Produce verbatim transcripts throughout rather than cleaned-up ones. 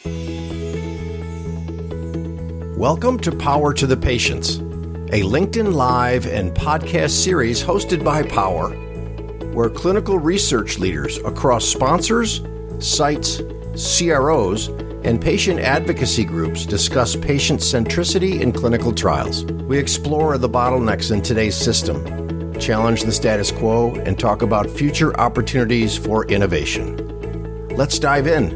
Welcome to Power to the Patients, a LinkedIn Live and podcast series hosted by Power, where clinical research leaders across sponsors, sites, C R Os, and patient advocacy groups discuss patient centricity in clinical trials. We explore the bottlenecks in today's system, challenge the status quo, and talk about future opportunities for innovation. Let's dive in.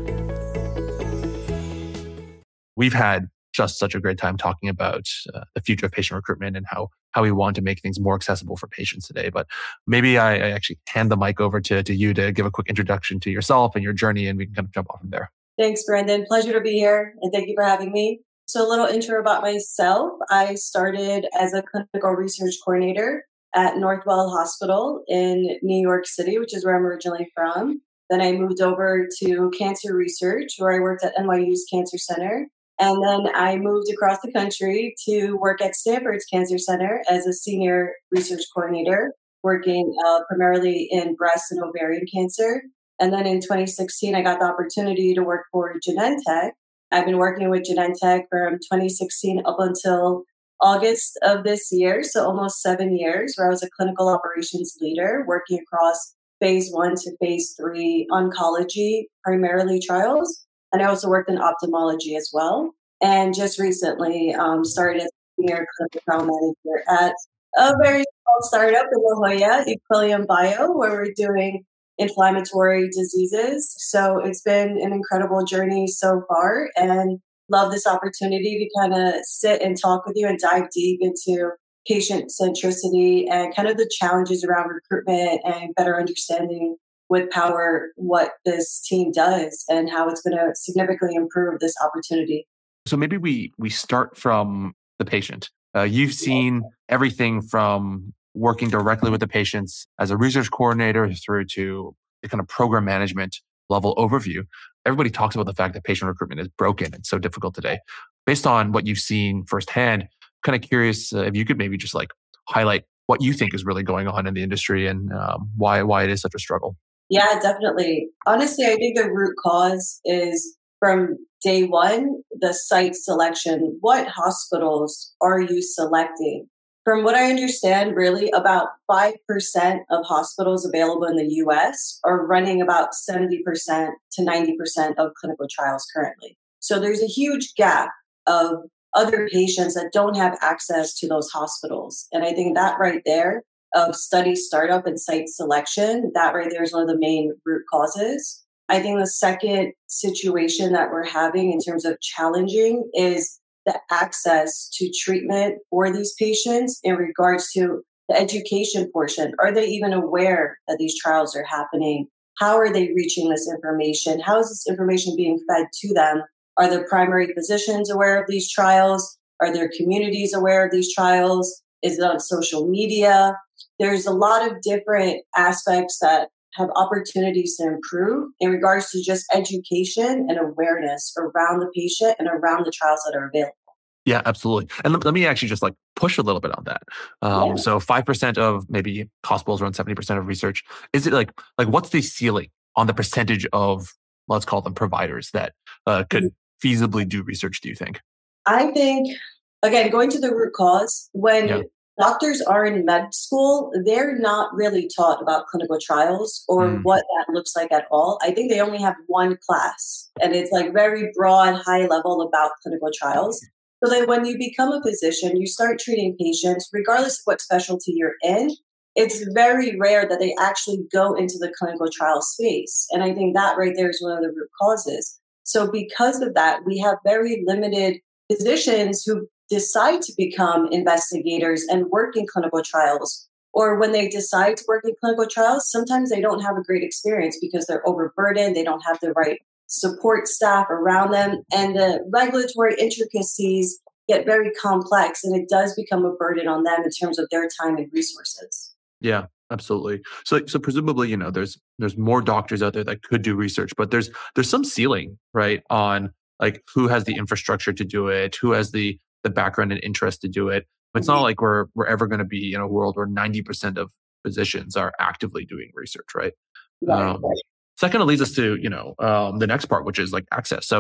We've had just such a great time talking about uh, the future of patient recruitment and how how we want to make things more accessible for patients today. But maybe I, I actually hand the mic over to, to you to give a quick introduction to yourself and your journey, and we can kind of jump off from there. Thanks, Brandon. Pleasure to be here, and thank you for having me. So a little intro about myself. I started as a clinical research coordinator at Northwell Hospital in New York City, which is where I'm originally from. Then I moved over to cancer research, where I worked at N Y U's Cancer Center. And then I moved across the country to work at Stanford's Cancer Center as a senior research coordinator, working uh, primarily in breast and ovarian cancer. And then in twenty sixteen, I got the opportunity to work for Genentech. I've been working with Genentech from twenty sixteen up until August of this year, so almost seven years, where I was a clinical operations leader working across phase one to phase three oncology, primarily trials. And I also worked in ophthalmology as well. And just recently um, started as a senior clinical trial manager at a very small startup in La Jolla, Equilium Bio, where we're doing inflammatory diseases. So it's been an incredible journey so far, and love this opportunity to kind of sit and talk with you and dive deep into patient centricity and kind of the challenges around recruitment and better understanding with Power what this team does and how it's going to significantly improve this opportunity. So maybe we we start from the patient. Uh, you've seen everything from working directly with the patients as a research coordinator through to the kind of program management level overview. Everybody talks about the fact that patient recruitment is broken and so difficult today. Based on what you've seen firsthand, kind of curious uh, if you could maybe just like highlight what you think is really going on in the industry and um, why why it is such a struggle. Yeah, definitely. Honestly, I think the root cause is from day one, the site selection. What hospitals are you selecting? From what I understand, really about five percent of hospitals available in the U S are running about seventy percent to ninety percent of clinical trials currently. So there's a huge gap of other patients that don't have access to those hospitals. And I think that right there of study startup and site selection, that right there is one of the main root causes. I think the second situation that we're having in terms of challenging is the access to treatment for these patients in regards to the education portion. Are they even aware that these trials are happening? How are they reaching this information? How is this information being fed to them? Are their primary physicians aware of these trials? Are their communities aware of these trials? Is it on social media? There's a lot of different aspects that have opportunities to improve in regards to just education and awareness around the patient and around the trials that are available. Yeah, absolutely. And let, let me actually just like push a little bit on that. Um, yeah. So five percent of maybe hospitals, around seventy percent of research. Is it like, like what's the ceiling on the percentage of, let's call them providers that uh, could mm-hmm. feasibly do research, do you think? I think, again, going to the root cause, when yeah. doctors are in med school, they're not really taught about clinical trials or mm. what that looks like at all. I think they only have one class, and it's like very broad, high level about clinical trials. So that when you become a physician, you start treating patients, regardless of what specialty you're in, it's very rare that they actually go into the clinical trial space. And I think that right there is one of the root causes. So because of that, we have very limited physicians who decide to become investigators and work in clinical trials. Or when they decide to work in clinical trials, sometimes they don't have a great experience because they're overburdened, they don't have the right support staff around them, and the regulatory intricacies get very complex, and it does become a burden on them in terms of their time and resources. Yeah, absolutely. So, so presumably, you know, there's there's more doctors out there that could do research, but there's there's some ceiling, right, on like who has the infrastructure to do it, who has the the background and interest to do it. But it's mm-hmm. not like we're we're ever going to be in a world where ninety percent of physicians are actively doing research, right? Right, um, right. So that kind of leads us to, you know, um, the next part, which is like access. So if,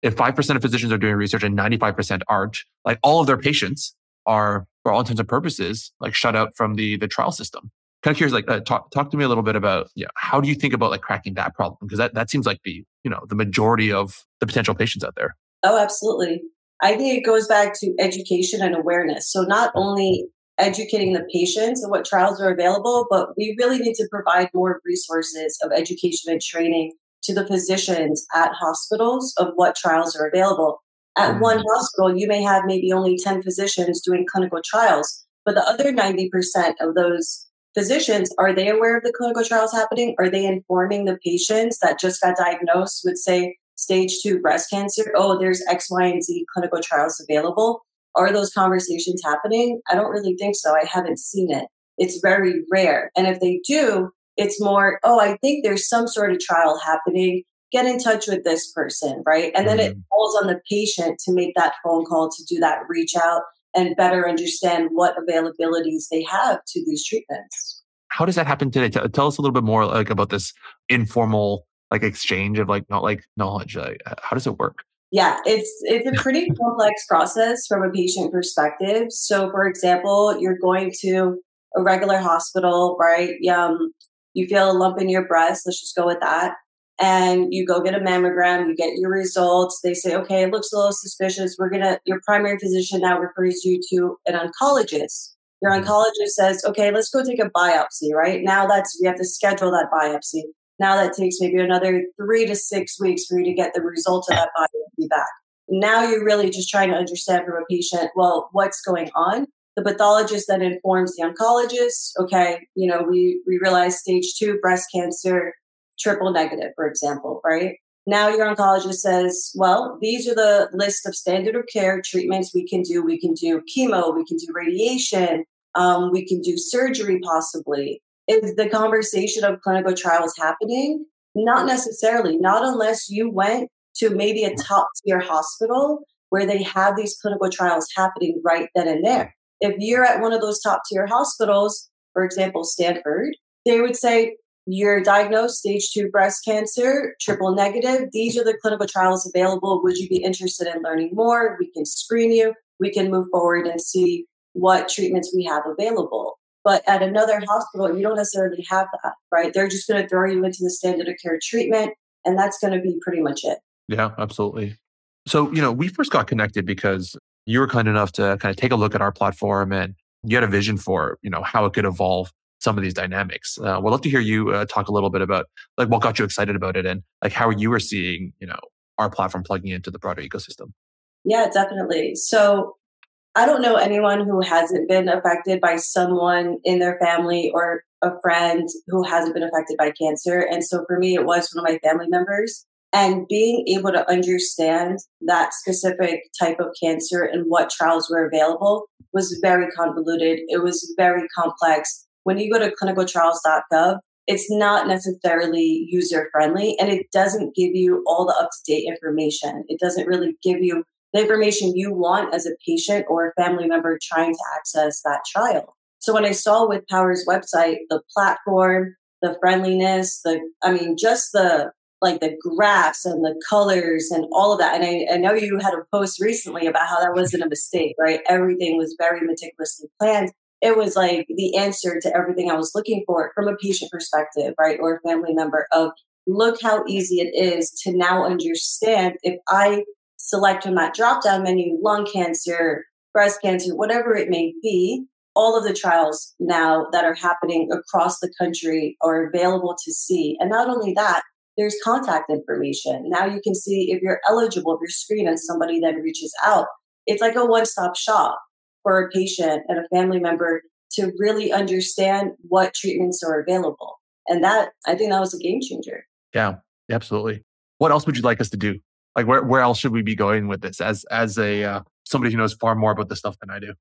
if five percent of physicians are doing research and ninety-five percent aren't, like all of their patients are, for all intents and purposes, like shut out from the the trial system. Kind of curious, like uh, talk talk to me a little bit about yeah, how do you think about like cracking that problem? Because that, that seems like the you know the majority of the potential patients out there. Oh, absolutely. I think it goes back to education and awareness. So not only educating the patients and what trials are available, but we really need to provide more resources of education and training to the physicians at hospitals of what trials are available. At mm-hmm. one hospital, you may have maybe only ten physicians doing clinical trials, but the other ninety percent of those physicians, are they aware of the clinical trials happening? Are they informing the patients that just got diagnosed with, say, stage two breast cancer? Oh, there's X, Y, and Z clinical trials available. Are those conversations happening? I don't really think so. I haven't seen it. It's very rare. And if they do, it's more, oh, I think there's some sort of trial happening. Get in touch with this person, right? And then mm-hmm. it falls on the patient to make that phone call, to do that reach out and better understand what availabilities they have to these treatments. How does that happen today? T- tell us a little bit more like about this informal like exchange of like not like knowledge. Like, how does it work? Yeah, it's it's a pretty complex process from a patient perspective. So, for example, you're going to a regular hospital, right? Um, you feel a lump in your breast. Let's just go with that. And you go get a mammogram, you get your results. They say, okay, it looks a little suspicious. We're going to, your primary physician now refers you to an oncologist. Your oncologist says, okay, let's go take a biopsy, right? Now that's, we have to schedule that biopsy. Now that takes maybe another three to six weeks for you to get the results of that biopsy back. Now you're really just trying to understand from a patient, well, what's going on? The pathologist then informs the oncologist, okay, you know, we, we realize stage two breast cancer, triple negative, for example, right? Now your oncologist says, well, these are the list of standard of care treatments we can do. We can do chemo, we can do radiation, um, we can do surgery possibly. Is the conversation of clinical trials happening? Not necessarily, not unless you went to maybe a top tier hospital where they have these clinical trials happening right then and there. If you're at one of those top tier hospitals, for example, Stanford, they would say, you're diagnosed stage two breast cancer, triple negative. These are the clinical trials available. Would you be interested in learning more? We can screen you. We can move forward and see what treatments we have available. But at another hospital, you don't necessarily have that, right? They're just going to throw you into the standard of care treatment, and that's going to be pretty much it. Yeah, absolutely. So, you know, we first got connected because you were kind enough to kind of take a look at our platform and you had a vision for, you know, how it could evolve some of these dynamics. Uh, we'd love to hear you uh, talk a little bit about like what got you excited about it and like how you were seeing, you know, our platform plugging into the broader ecosystem. Yeah, definitely. So I don't know anyone who hasn't been affected by someone in their family or a friend who hasn't been affected by cancer. And so for me, it was one of my family members. And being able to understand that specific type of cancer and what trials were available was very convoluted. It was very complex. When you go to clinical trials dot gov, it's not necessarily user-friendly, and it doesn't give you all the up-to-date information. It doesn't really give you the information you want as a patient or a family member trying to access that trial. So when I saw with Power's website, the platform, the friendliness, the, I mean, just the, like the graphs and the colors and all of that. And I, I know you had a post recently about how that wasn't a mistake, right? Everything was very meticulously planned. It was like the answer to everything I was looking for from a patient perspective, right? Or a family member of look how easy it is to now understand if I select from that drop-down menu, lung cancer, breast cancer, whatever it may be, all of the trials now that are happening across the country are available to see. And not only that, there's contact information. Now you can see if you're eligible, if you're screened and somebody then reaches out. It's like a one-stop shop for a patient and a family member to really understand what treatments are available. And that, I think that was a game changer. Yeah, absolutely. What else would you like us to do? Like where, where else should we be going with this as, as a, uh, somebody who knows far more about this stuff than I do?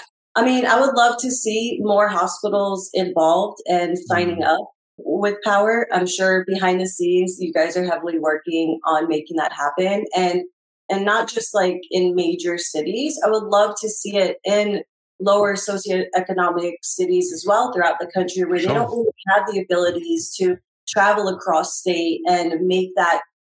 I mean, I would love to see more hospitals involved and signing mm. up with Power. I'm sure behind the scenes, you guys are heavily working on making that happen. And And not just like in major cities. I would love to see it in lower socioeconomic cities as well throughout the country where sure. they don't really have the abilities to travel across state and make that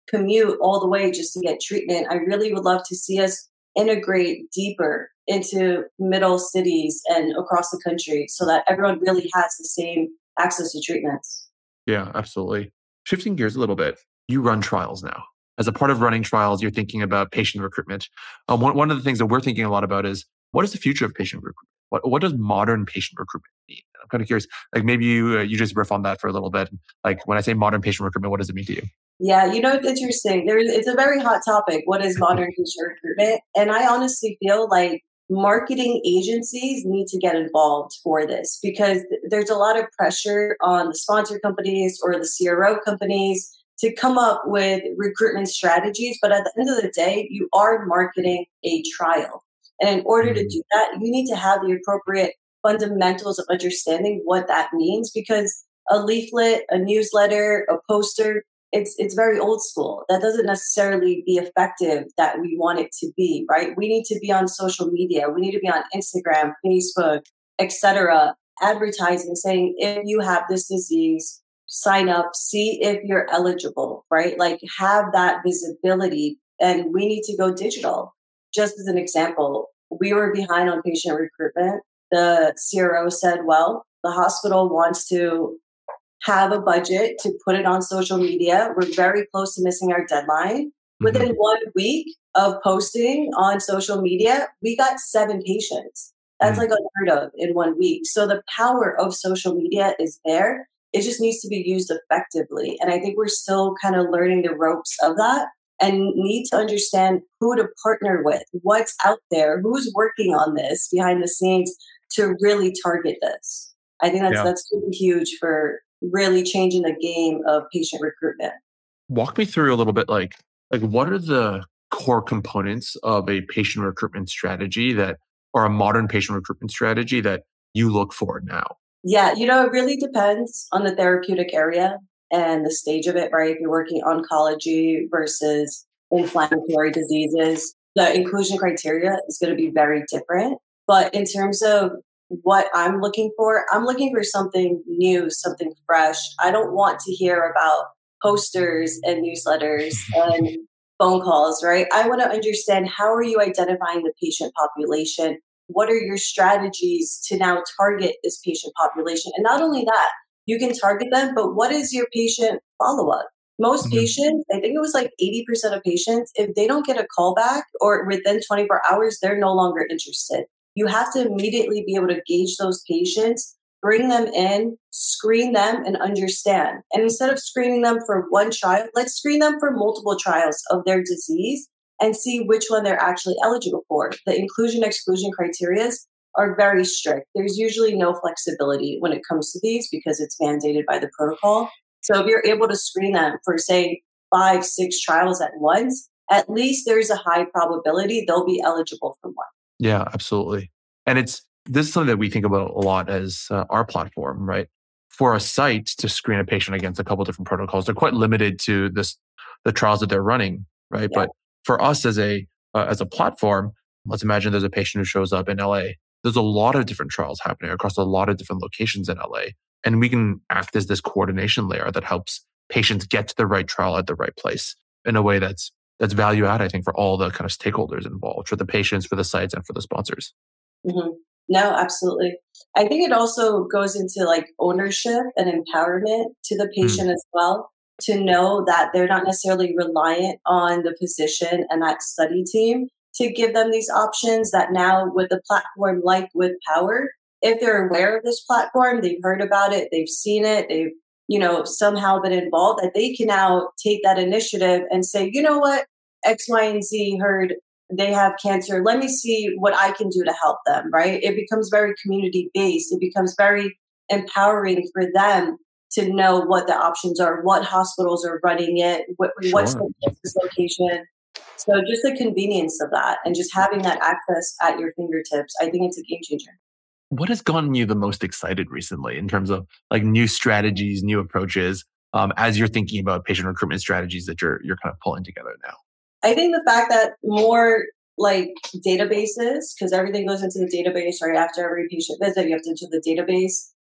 commute all the way just to get treatment. I really would love to see us integrate deeper into middle cities and across the country so that everyone really has the same access to treatments. Yeah, absolutely. Shifting gears a little bit, you run trials now. As a part of running trials, you're thinking about patient recruitment. Um, one, one of the things that we're thinking a lot about is what is the future of patient recruitment? What, what does modern patient recruitment mean? I'm kind of curious, like maybe you, uh, you just riff on that for a little bit. Like when I say modern patient recruitment, what does it mean to you? Yeah, you know, it's interesting. There, it's a very hot topic. What is modern patient recruitment? And I honestly feel like marketing agencies need to get involved for this because there's a lot of pressure on the sponsor companies or the C R O companies to come up with recruitment strategies. But at the end of the day, you are marketing a trial. And in order to do that, you need to have the appropriate fundamentals of understanding what that means because a leaflet, a newsletter, a poster, it's it's very old school. That doesn't necessarily be effective that we want it to be, right? We need to be on social media. We need to be on Instagram, Facebook, et cetera, advertising, saying, if you have this disease, sign up, see if you're eligible, right? Like have that visibility. And we need to go digital. Just as an example, we were behind on patient recruitment. The C R O said, well, the hospital wants to have a budget to put it on social media. We're very close to missing our deadline. Mm-hmm. Within one week of posting on social media, we got seven patients. That's mm-hmm. like unheard of in one week. So the power of social media is there. It just needs to be used effectively. And I think we're still kind of learning the ropes of that and need to understand who to partner with, what's out there, who's working on this behind the scenes to really target this. I think that's yeah. that's really huge for really changing the game of patient recruitment. Walk me through a little bit, like, like what are the core components of a patient recruitment strategy that, or a modern patient recruitment strategy that you look for now? Yeah, you know, it really depends on the therapeutic area and the stage of it, right? If you're working oncology versus inflammatory diseases, the inclusion criteria is going to be very different. But in terms of what I'm looking for, I'm looking for something new, something fresh. I don't want to hear about posters and newsletters and phone calls, right? I want to understand, how are you identifying the patient population? What are your strategies to now target this patient population? And not only that, you can target them, but what is your patient follow-up? Most mm-hmm. patients, I think it was like eighty percent of patients, if they don't get a call back or within twenty-four hours, they're no longer interested. You have to immediately be able to gauge those patients, bring them in, screen them, and understand. And instead of screening them for one trial, let's screen them for multiple trials of their disease and see which one they're actually eligible for. The inclusion-exclusion criteria are very strict. There's usually no flexibility when it comes to these because it's mandated by the protocol. So if you're able to screen them for, say, five, six trials at once, at least there's a high probability they'll be eligible for one. Yeah, absolutely. And it's this is something that we think about a lot as uh, our platform, right? For a site to screen a patient against a couple of different protocols, they're quite limited to this the trials that they're running, right? Yeah. But for us as a uh, as a platform, let's imagine there's a patient who shows up in L A. There's a lot of different trials happening across a lot of different locations in L A, and we can act as this coordination layer that helps patients get to the right trial at the right place in a way that's that's value add, I think, for all the kind of stakeholders involved, for the patients, for the sites, and for the sponsors. Mm-hmm. No, absolutely. I think it also goes into like ownership and empowerment to the patient mm. as well, to know that they're not necessarily reliant on the physician and that study team to give them these options, that now with the platform like with Power, if they're aware of this platform, they've heard about it, they've seen it, they've, you know, somehow been involved, that they can now take that initiative and say, you know what, X, Y, and Z heard they have cancer. Let me see what I can do to help them, right? It becomes very community-based. It becomes very empowering for them to know what the options are, what hospitals are running it, what, sure. what's the closest location. So just the convenience of that and just having that access at your fingertips, I think it's a game changer. What has gotten you the most excited recently in terms of like new strategies, new approaches, um, as you're thinking about patient recruitment strategies that you're you're kind of pulling together now? I think the fact that more like databases, because everything goes into the database right after every patient visit, you have to enter the database.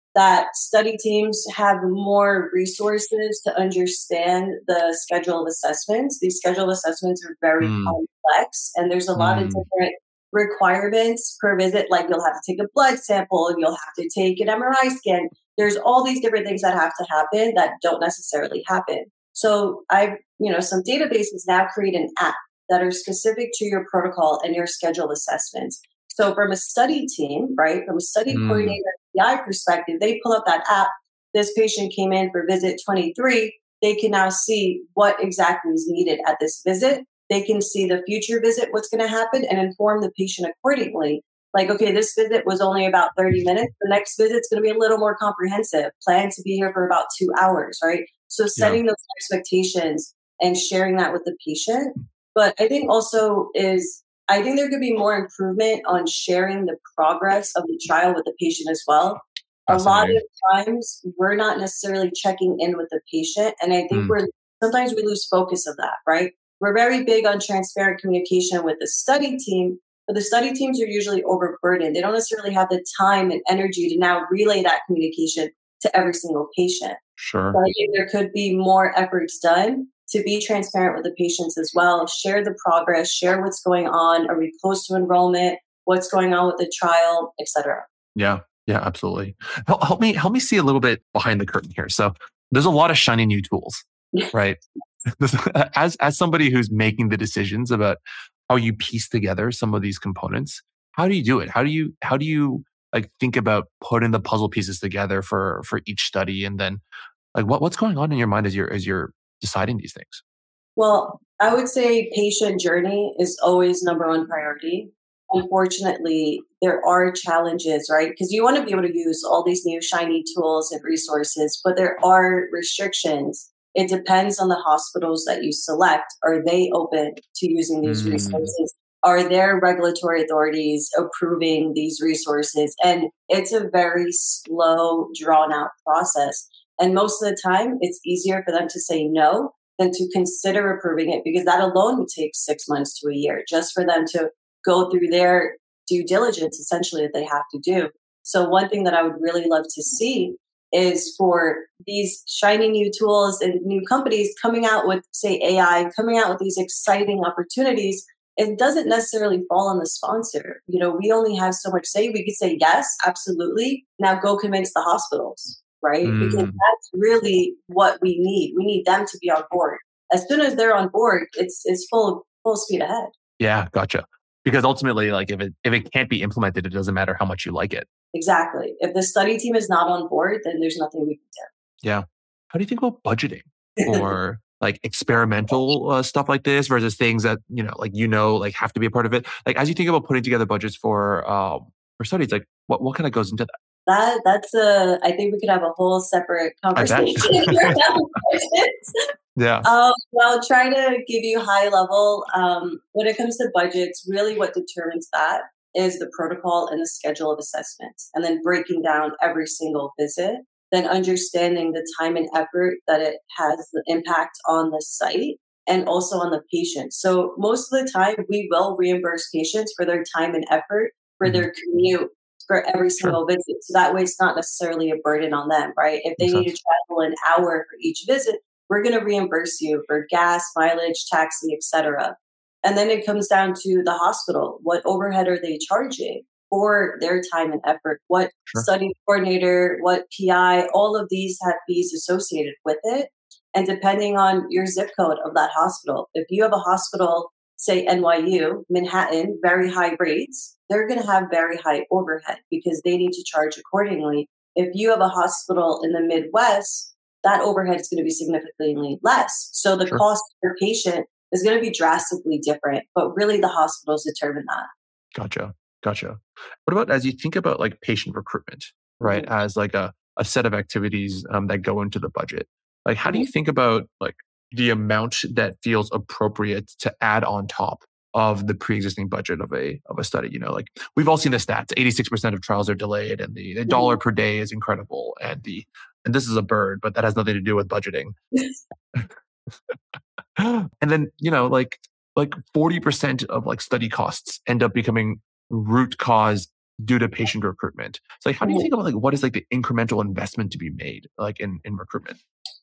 that study teams have more resources to understand the schedule of assessments. These schedule of assessments are very Mm, complex, and there's a lot of mm, different requirements per visit. Like you'll have to take a blood sample, you'll have to take an M R I scan. There's all these different things that have to happen that don't necessarily happen. So I've, you know, some databases now create an app that are specific to your protocol and your schedule assessments. So from a study team, right, from a study mm. coordinator P I perspective, they pull up that app. This patient came in for visit twenty-three. They can now see what exactly is needed at this visit. They can see the future visit, what's going to happen, and inform the patient accordingly. Like, okay, this visit was only about thirty minutes. The next visit's going to be a little more comprehensive. Plan to be here for about two hours, right? So Yeah. setting those expectations and sharing that with the patient. But I think also is, I think there could be more improvement on sharing the progress of the trial with the patient as well. A lot Fascinating. of times we're not necessarily checking in with the patient. And I think Mm, we're, sometimes we lose focus of that, right? We're very big on transparent communication with the study team, but the study teams are usually overburdened. They don't necessarily have the time and energy to now relay that communication to every single patient. So sure. I think there could be more efforts done to be transparent with the patients as well, share the progress, share what's going on, are we close to enrollment, what's going on with the trial, et cetera. Yeah. Yeah, absolutely. Help, help me help me see a little bit behind the curtain here. So there's a lot of shiny new tools, right? As as somebody who's making the decisions about how you piece together some of these components, how do you do it? How do you how do you like think about putting the puzzle pieces together for for each study, and then like what what's going on in your mind as you're as you're deciding these things? Well, I would say patient journey is always number one priority. Unfortunately, there are challenges, right? Because you want to be able to use all these new shiny tools and resources, but there are restrictions. It depends on the hospitals that you select. Are they open to using these Mm, resources? Are their regulatory authorities approving these resources? And it's a very slow, drawn out process. And most of the time, it's easier for them to say no than to consider approving it because that alone would take six months to a year just for them to go through their due diligence essentially that they have to do. So one thing that I would really love to see is for these shiny new tools and new companies coming out with, say, A I, coming out with these exciting opportunities. It doesn't necessarily fall on the sponsor. You know, we only have so much say. We could say, yes, absolutely. Now go convince the hospitals, right? Because mm. that's really what we need. We need them to be on board. As soon as they're on board, it's it's full full speed ahead. Yeah, gotcha. Because ultimately, like if it if it can't be implemented, it doesn't matter how much you like it. Exactly. If the study team is not on board, then there's nothing we Yeah. How do you think about budgeting can do. for like experimental uh, stuff like this versus things that, you know, like, you know, like have to be a part of it? Like as you think about putting together budgets for, um, for studies, like what, what kind of goes into that? That that's a. I think we could have a whole separate I bet. conversation around questions. Yeah. Um, well, I'll try to give you high level. Um, when it comes to budgets, really what determines that is the protocol and the schedule of assessments, and then breaking down every single visit, then understanding the time and effort that it has the impact on the site and also on the patient. So most of the time, we will reimburse patients for their time and effort for Hmm. their commute for every Sure. single visit. So that way it's not necessarily a burden on them, right? If they Makes need to sense. travel an hour for each visit, we're going to reimburse you for gas, mileage, taxi, et cetera. And then it comes down to the hospital. What overhead are they charging for their time and effort? What Sure. study coordinator, what P I, all of these have fees associated with it. And depending on your zip code of that hospital, if you have a hospital, say N Y U, Manhattan, very high rates, they're going to have very high overhead because they need to charge accordingly. If you have a hospital in the Midwest, that overhead is going to be significantly less. So the Sure. cost per patient is going to be drastically different, but really the hospitals determine that. Gotcha. Gotcha. What about as you think about like patient recruitment, right? Mhm, As like a, a set of activities um, that go into the budget. Like, how do mhm. you think about like the amount that feels appropriate to add on top of the pre-existing budget of a of a study? You know, like we've all seen the stats: eighty-six percent of trials are delayed, and the, the dollar Mhm. per day is incredible. And the and this is a bird, but that has nothing to do with budgeting. And then, you know, like like forty percent of like study costs end up becoming root cause due to patient recruitment. So like, how do you Mhm. think about like what is like the incremental investment to be made like in, in recruitment?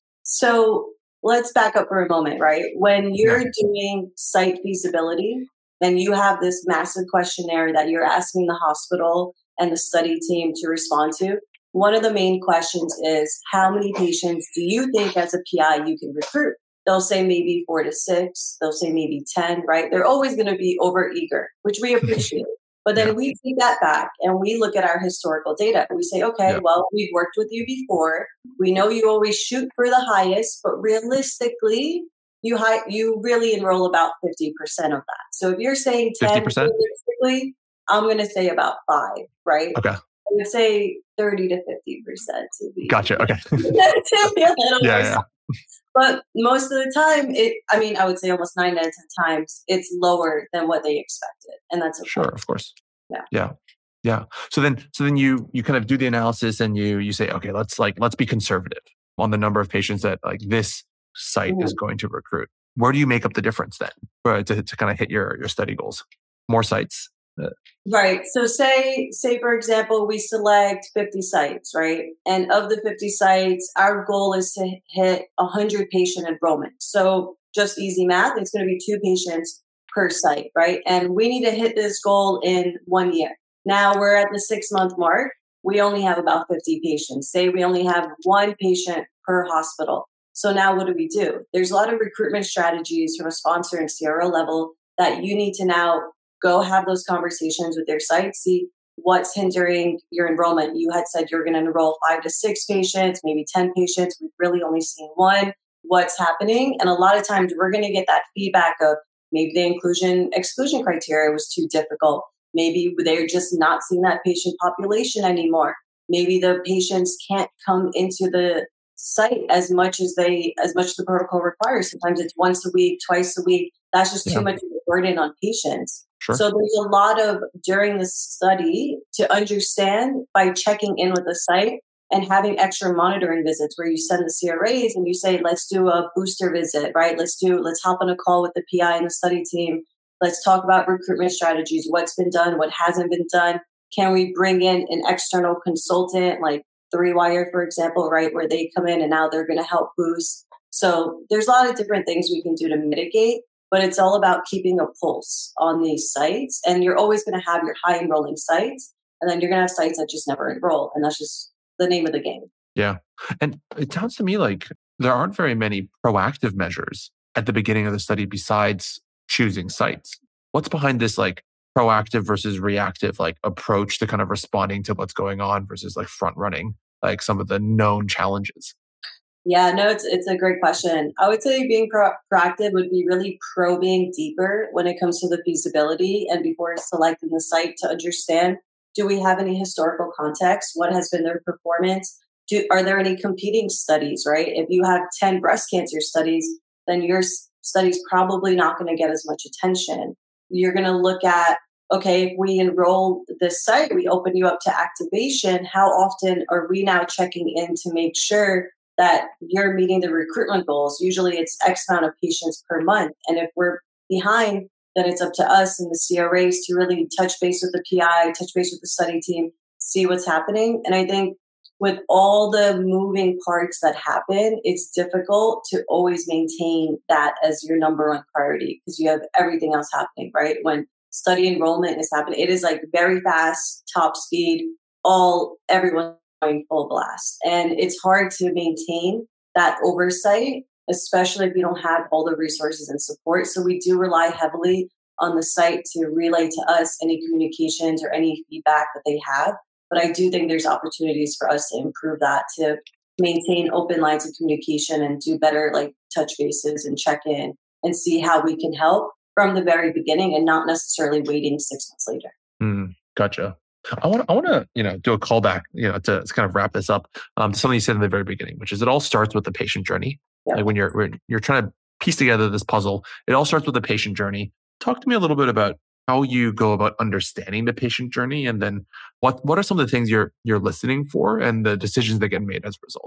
So let's back up for a moment, right? When Yeah. you're doing site feasibility, then you have this massive questionnaire that you're asking the hospital and the study team to respond to. One of the main questions is, how many patients do you think as a P I you can recruit? They'll say maybe four to six. They'll say maybe ten, right? They're always going to be over eager, which we appreciate. But Yeah. then we take that back and we look at our historical data. We say, okay, Yeah. well, we've worked with you before. We know you always shoot for the highest, but realistically, you hi- you really enroll about fifty percent of that. So if you're saying ten, fifty percent? realistically, I'm going to say about five, right? Okay. I would say thirty to fifty percent to be, Gotcha. Okay. to be a little yeah. more. Yeah. But most of the time, it, I mean, I would say almost nine out of ten times, it's lower than what they expected. And that's okay. Sure. Of course. Yeah. Yeah. Yeah. So then, so then you, you kind of do the analysis and you, you say, okay, let's like, let's be conservative on the number of patients that like this site Mhm. is going to recruit. Where do you make up the difference then uh, to, to kind of hit your, your study goals? More sites? Uh, Right. So say, say for example, we select fifty sites, right? And of the fifty sites, our goal is to hit one hundred patient enrollment. So just easy math, it's going to be two patients per site, right? And we need to hit this goal in one year. Now we're at the six month mark. We only have about fifty patients. Say we only have one patient per hospital. So now what do we do? There's a lot of recruitment strategies from a sponsor and C R O level that you need to now go have those conversations with their site, see what's hindering your enrollment. You had said you're going to enroll five to six patients, maybe ten patients. We've really only seen one. What's happening? And a lot of times we're going to get that feedback of maybe the inclusion exclusion criteria was too difficult. Maybe they're just not seeing that patient population anymore. Maybe the patients can't come into the site as much as they, as much as the protocol requires. Sometimes it's once a week, twice a week. That's just Yeah. too much of a burden on patients. Sure. So there's a lot of during the study to understand by checking in with the site and having extra monitoring visits where you send the C R As and you say, let's do a booster visit, right? Let's do, let's hop on a call with the P I and the study team. Let's talk about recruitment strategies, what's been done, what hasn't been done. Can we bring in an external consultant like Three Wire, for example, right? Where they come in and now they're going to help boost. So there's a lot of different things we can do to mitigate. But it's all about keeping a pulse on these sites. And you're always going to have your high enrolling sites. And then you're going to have sites that just never enroll. And that's just the name of the game. Yeah. And it sounds to me like there aren't very many proactive measures at the beginning of the study besides choosing sites. What's behind this like proactive versus reactive like approach to kind of responding to what's going on versus like front running like some of the known challenges? Yeah, no, it's it's a great question. I would say being pro- proactive would be really probing deeper when it comes to the feasibility and before selecting the site to understand, do we have any historical context? What has been their performance? Do, are there any competing studies, right? If you have ten breast cancer studies, then your s- study's probably not going to get as much attention. You're going to look at, okay, if we enroll this site, we open you up to activation. How often are we now checking in to make sure that you're meeting the recruitment goals? Usually it's X amount of patients per month. And if we're behind, then it's up to us and the C R As to really touch base with the P I, touch base with the study team, see what's happening. And I think with all the moving parts that happen, it's difficult to always maintain that as your number one priority because you have everything else happening, right? When study enrollment is happening, it is like very fast, top speed, all everyone going full blast. And it's hard to maintain that oversight, especially if you don't have all the resources and support. So we do rely heavily on the site to relay to us any communications or any feedback that they have. But I do think there's opportunities for us to improve that, to maintain open lines of communication and do better like touch bases and check in and see how we can help from the very beginning and not necessarily waiting six months later. Mm, gotcha. I want I want to you know do a callback you know to, to kind of wrap this up um, to something you said in the very beginning, which is it all starts with the patient journey. Yeah. Like when you're when you're trying to piece together this puzzle, it all starts with the patient journey. Talk to me a little bit about how you go about understanding the patient journey, and then what what are some of the things you're you're listening for, and the decisions that get made as a result.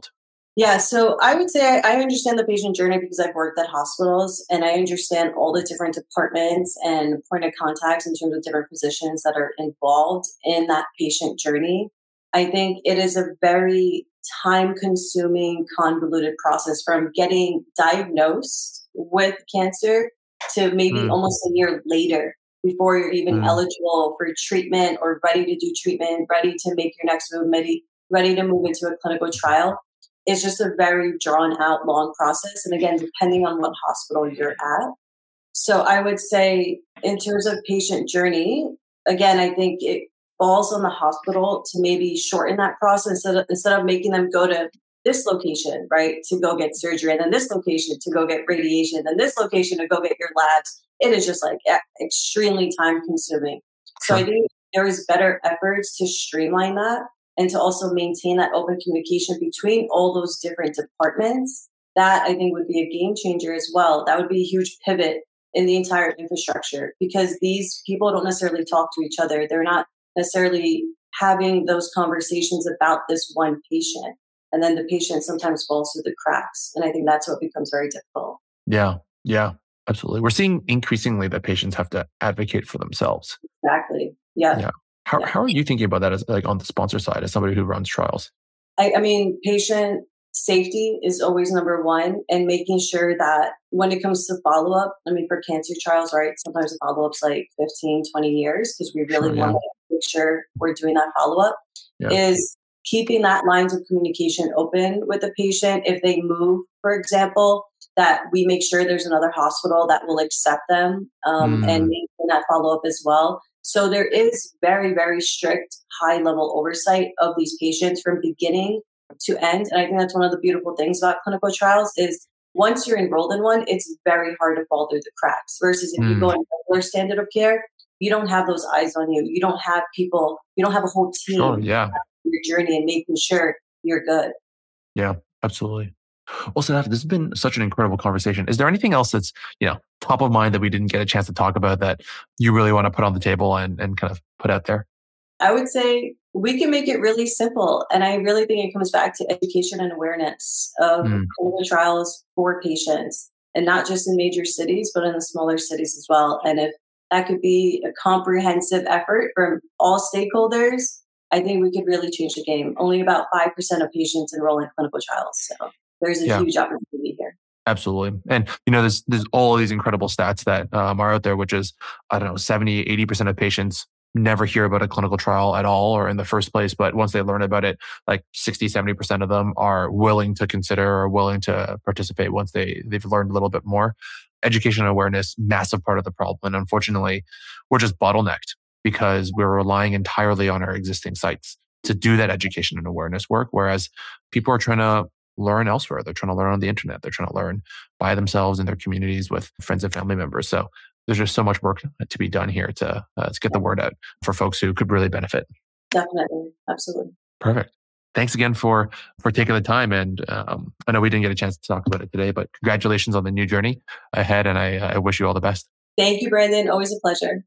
Yeah, so I would say I understand the patient journey because I've worked at hospitals and I understand all the different departments and point of contacts in terms of different physicians that are involved in that patient journey. I think it is a very time-consuming, convoluted process from getting diagnosed with cancer to maybe mm. almost a year later before you're even mm. eligible for treatment or ready to do treatment, ready to make your next move, maybe ready to move into a clinical trial. It's just a very drawn out, long process. And again, depending on what hospital you're at. So I would say in terms of patient journey, again, I think it falls on the hospital to maybe shorten that process instead of, instead of making them go to this location, right, to go get surgery, and then this location to go get radiation, and this location to go get your labs. It is just like extremely time consuming. So I think there is better efforts to streamline that and to also maintain that open communication between all those different departments. That I think would be a game changer as well. That would be a huge pivot in the entire infrastructure because these people don't necessarily talk to each other. They're not necessarily having those conversations about this one patient. And then the patient sometimes falls through the cracks. And I think that's what becomes very difficult. Yeah, yeah, absolutely. We're seeing increasingly that patients have to advocate for themselves. Exactly. Yeah. Yeah. How, yeah. how are you thinking about that as like on the sponsor side, as somebody who runs trials? I, I mean, patient safety is always number one, and making sure that when it comes to follow-up, I mean, for cancer trials, right, sometimes the follow-up's like fifteen, twenty years because we really sure, want yeah. to make sure we're doing that follow-up, yeah. is keeping that lines of communication open with the patient. If they move, for example, that we make sure there's another hospital that will accept them um, mm. and maintain that follow-up as well. So there is very, very strict high-level oversight of these patients from beginning to end. And I think that's one of the beautiful things about clinical trials is once you're enrolled in one, it's very hard to fall through the cracks. Versus if mm. you go in regular standard of care, you don't have those eyes on you. You don't have people, you don't have a whole team sure, yeah. your journey and making sure you're good. Yeah, absolutely. Well, Sadaf, this has been such an incredible conversation. Is there anything else that's, you know, top of mind that we didn't get a chance to talk about that you really want to put on the table and, and kind of put out there? I would say we can make it really simple. And I really think it comes back to education and awareness of mm. clinical trials for patients, and not just in major cities, but in the smaller cities as well. And if that could be a comprehensive effort from all stakeholders, I think we could really change the game. Only about five percent of patients enroll in clinical trials. So there's a yeah. huge opportunity here. Absolutely. And, you know, there's, there's all of these incredible stats that um, are out there, which is, I don't know, seventy, eighty percent of patients never hear about a clinical trial at all or in the first place. But once they learn about it, like sixty, seventy percent of them are willing to consider or willing to participate once they, they've learned a little bit more. Education and awareness, massive part of the problem. And unfortunately, we're just bottlenecked because we're relying entirely on our existing sites to do that education and awareness work. Whereas people are trying to learn elsewhere. They're trying to learn on the internet. They're trying to learn by themselves in their communities with friends and family members. So there's just so much work to be done here to, uh, to get the word out for folks who could really benefit. Definitely. Absolutely. Perfect. Thanks again for, for taking the time. And um, I know we didn't get a chance to talk about it today, but congratulations on the new journey ahead. And I, I wish you all the best. Thank you, Brandon. Always a pleasure.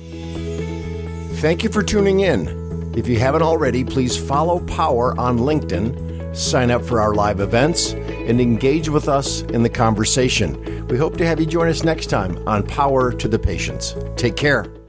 Thank you for tuning in. If you haven't already, please follow Power on LinkedIn, sign up for our live events, and engage with us in the conversation. We hope to have you join us next time on Power to the Patients. Take care.